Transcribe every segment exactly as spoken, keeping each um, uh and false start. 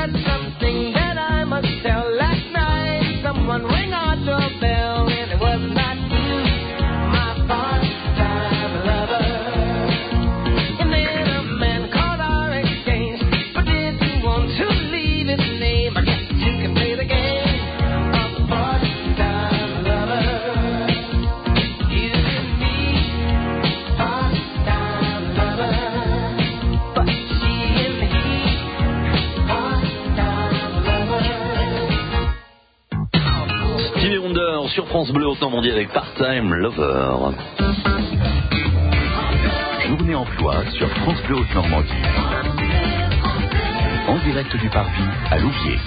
Sur France Bleu Haute-Normandie avec Part-Time Lover. Journée emploi sur France Bleu Haute-Normandie. En direct du Parvis à Louviers.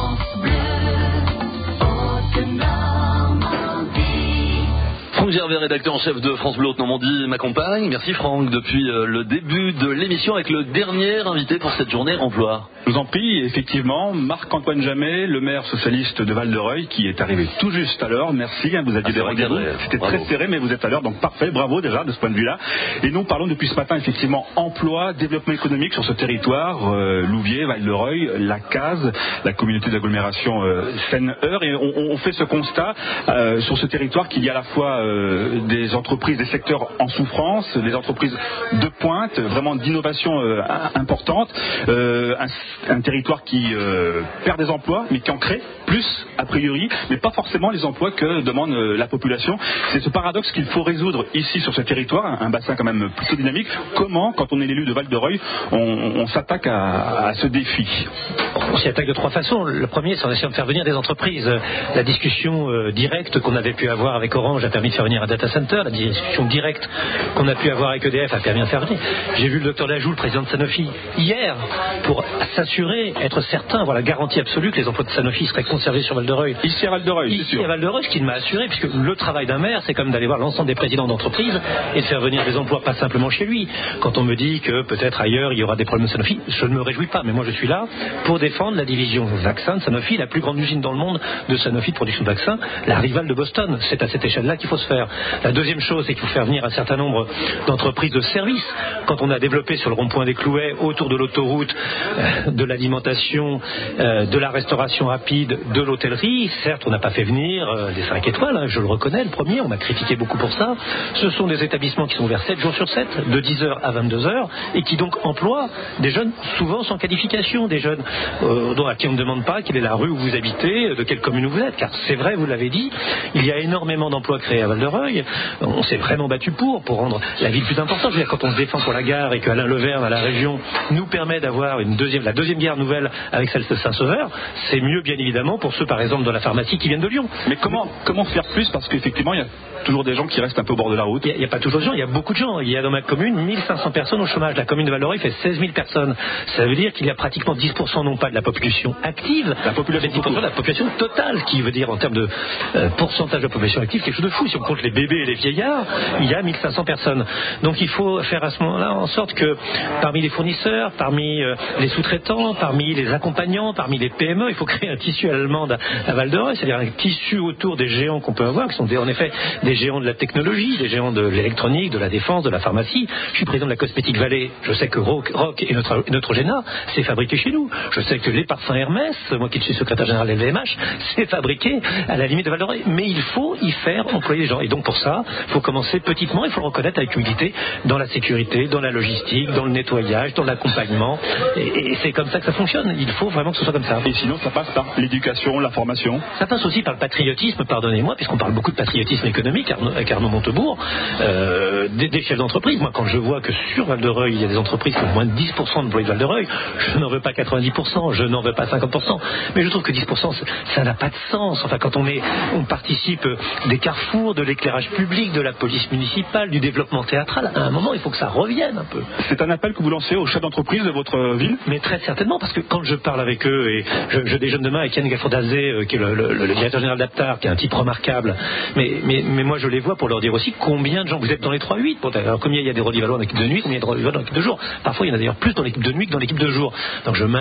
Franck Gervais, rédacteur en chef de France Bleu Haute-Normandie, m'accompagne. Merci Franck, depuis le début de l'émission avec le dernier invité pour cette journée emploi. Je vous en prie, effectivement, Marc-Antoine Jamet, le maire socialiste de Val-de-Reuil, qui est arrivé tout juste à l'heure. Merci, hein, vous aviez des rendez-vous. C'était bravo. Très serré, mais vous êtes à l'heure, donc parfait, bravo déjà de ce point de vue-là. Et nous parlons depuis ce matin, effectivement, emploi, développement économique sur ce territoire, euh, Louviers, Val-de-Reuil, la Case, la communauté d'agglomération euh, Seine-Eure. Et on, on fait ce constat euh, sur ce territoire qu'il y a à la fois euh, des entreprises, des secteurs en souffrance, des entreprises de pointe, vraiment d'innovation euh, importante, euh, un, un territoire qui euh, perd des emplois, mais qui en crée plus, a priori, mais pas forcément les emplois que demande euh, la population. C'est ce paradoxe qu'il faut résoudre ici sur ce territoire, un, un bassin quand même plutôt dynamique. Comment, quand on est l'élu de Val-de-Reuil, on, on s'attaque à, à ce défi? On s'y attaque de trois façons. Le premier, c'est en essayant de faire venir des entreprises. La discussion euh, directe qu'on avait pu avoir avec Orange a permis de faire venir un data center. La discussion directe qu'on a pu avoir avec E D F a permis de faire venir. J'ai vu le docteur Lajoux, le président de Sanofi, hier, pour s'assurer, être certain, avoir la garantie absolue que les emplois de Sanofi seraient conservés sur Val-de-Reuil. Ici à Val-de-Reuil, Ici à Val-de-Reuil, ce qu'il m'a assuré, puisque le travail d'un maire, c'est comme d'aller voir l'ensemble des présidents d'entreprise et de faire venir des emplois, pas simplement chez lui. Quand on me dit que peut-être ailleurs il y aura des problèmes de Sanofi, je ne me réjouis pas, mais moi je suis là pour défendre la division vaccin de Sanofi, la plus grande usine dans le monde de Sanofi de production de vaccins, la rivale de Boston. C'est à cette échelle-là qu'il faut se faire. La deuxième chose, c'est qu'il faut faire venir un certain nombre d'entreprises de services. Quand on a développé sur le rond-point des Clouets, autour de l'autoroute, euh, de l'alimentation, euh, de la restauration rapide, de l'hôtellerie, certes on n'a pas fait venir euh, des cinq étoiles, hein, je le reconnais, le premier, on m'a critiqué beaucoup pour ça. Ce sont des établissements qui sont ouverts sept jours sur sept, de dix heures à vingt-deux heures, et qui donc emploient des jeunes souvent sans qualification, des jeunes euh, dont, à qui on ne demande pas quelle est la rue où vous habitez, de quelle commune vous êtes, car c'est vrai, vous l'avez dit, il y a énormément d'emplois créés à Val-de-Reuil. On s'est vraiment battu pour, pour rendre la ville plus importante. Je veux dire, quand on se défend pour la gare et qu'Alain Leverne à la région nous permet d'avoir une deuxième, la deuxième gare nouvelle avec celle de Saint-Sauveur, c'est mieux bien évidemment pour ceux par exemple de la pharmacie qui viennent de Lyon. Mais comment, comment faire plus? Parce qu'effectivement il y a toujours des gens qui restent un peu au bord de la route. Il n'y a, a pas toujours de gens, il y a beaucoup de gens. Il y a dans ma commune mille cinq cents personnes au chômage. La commune de Val-de-Reuil fait seize mille personnes. Ça veut dire qu'il y a pratiquement dix pour cent non pas de la population active, la population, mais dix pour cent de la population totale, qui veut dire en termes de euh, pourcentage de la population active quelque chose de fou. Si on compte les bébés et les vieillards, il y a mille cinq cents personnes. Donc il faut faire à ce moment-là en sorte que parmi les fournisseurs, parmi euh, les sous-traitants, parmi les accompagnants, parmi les P M E, il faut créer un tissu allemand à Val-de-Reuil, c'est-à-dire un tissu autour des géants qu'on peut avoir, qui sont des, en effet des géants de la technologie, des géants de l'électronique, de la défense, de la pharmacie. Je suis président de la Cosmétique Vallée. Je sais que Rock, Rock et notre, Neutrogena, c'est fabriqué chez nous. Je sais que les parfums Hermès, moi qui suis secrétaire général de L V M H, c'est fabriqué à la limite de Val-de-Reuil. Mais il faut y faire employer les gens. Et donc pour ça, il faut commencer petitement, il faut le reconnaître avec humilité, dans la sécurité, dans la logistique, dans le nettoyage, dans l'accompagnement. Et, et c'est comme ça que ça fonctionne. Il faut vraiment que ce soit comme ça. Et sinon, ça passe par l'éducation, la formation. Ça passe aussi par le patriotisme, pardonnez-moi, puisqu'on parle beaucoup de patriotisme économique avec Arnaud Montebourg, euh, des, des chefs d'entreprise. Moi, quand je vois que sur Val-de-Reuil, il y a des entreprises qui ont moins de dix pour cent d'employés de Val-de-Reuil, je n'en veux pas quatre-vingt-dix pour cent, je n'en veux pas cinquante pour cent, mais je trouve que dix pour cent, ça n'a pas de sens. Enfin, quand on est, on participe des carrefours, de l'éclairage public, de la police municipale, du développement théâtral, à un moment, il faut que ça revienne un peu. C'est un appel que vous lancez aux chefs d'entreprise de votre ville? Mais très certainement, parce que quand je parle avec eux, et je, je déjeune demain avec Yann Gaffordazé, euh, qui est le, le, le directeur général d'Aptar, qui est un type remarquable, mais, mais, mais moi je les vois pour leur dire aussi combien de gens, vous êtes dans les trois huit, alors combien il y a des Rodivallois dans l'équipe de nuit, combien il y a des Rodivallois dans l'équipe de jour, parfois il y en a d'ailleurs plus dans l'équipe de nuit que dans l'équipe de jour, donc je, je,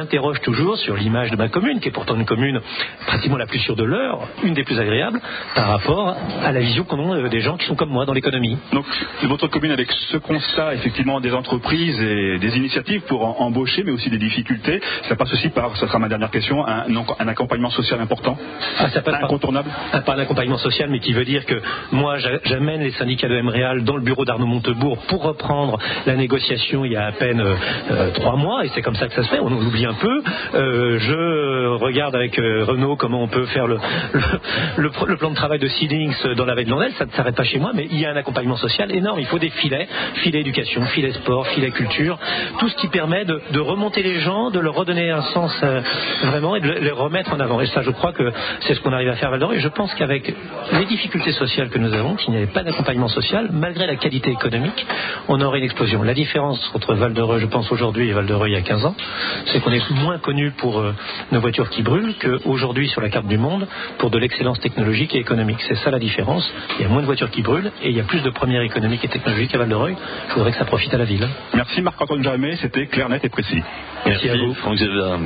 m'interroge toujours sur l'image de ma commune, qui est pourtant une commune pratiquement la plus sûre de l'Eure, une des plus agréables, par rapport à la vision qu'ont des gens qui sont comme moi dans l'économie. Donc, votre commune, avec ce constat, effectivement, des entreprises et des initiatives pour en embaucher, mais aussi des difficultés, ça passe aussi par, ça sera ma dernière question, un, un accompagnement social important, ah, ça passe incontournable par, par un accompagnement social, mais qui veut dire que moi, j'amène les syndicats de MRéal dans le bureau d'Arnaud Montebourg pour reprendre la négociation il y a à peine euh, trois mois, et c'est comme ça que ça se fait, on l'oublie un peu. Euh, je regarde avec euh, Renaud comment on peut faire le, le, le, le plan de travail de Seedings dans la veille de Landel, ça ne s'arrête pas chez moi, mais il y a un accompagnement social énorme, il faut des filets, filets éducation, filets sport, filets culture, tout ce qui permet de, de remonter les gens, de leur redonner un sens euh, vraiment et de les remettre en avant. Et ça, je crois que c'est ce qu'on arrive à faire à Val-d'Oreuil, et je pense qu'avec les difficultés sociales que nous avons, qu'il n'y avait pas d'accompagnement social, malgré la qualité économique, on aurait une explosion. La différence entre Val-d'Oreuil, je pense aujourd'hui, et Val-d'Oreuil il y a quinze ans, c'est qu'on est moins connu pour euh, nos voitures qui brûlent qu'aujourd'hui sur la carte du monde pour de l'excellence technologique et économique. C'est ça la différence. Il y a moins de voitures qui brûlent et il y a plus de premières économiques et technologiques à Val-d'Oreuil. Je voudrais que ça profite à la ville. Merci Marc-Antoine Jamay, c'était clair, net et précis. Merci, Merci à vous. Franck Xavier.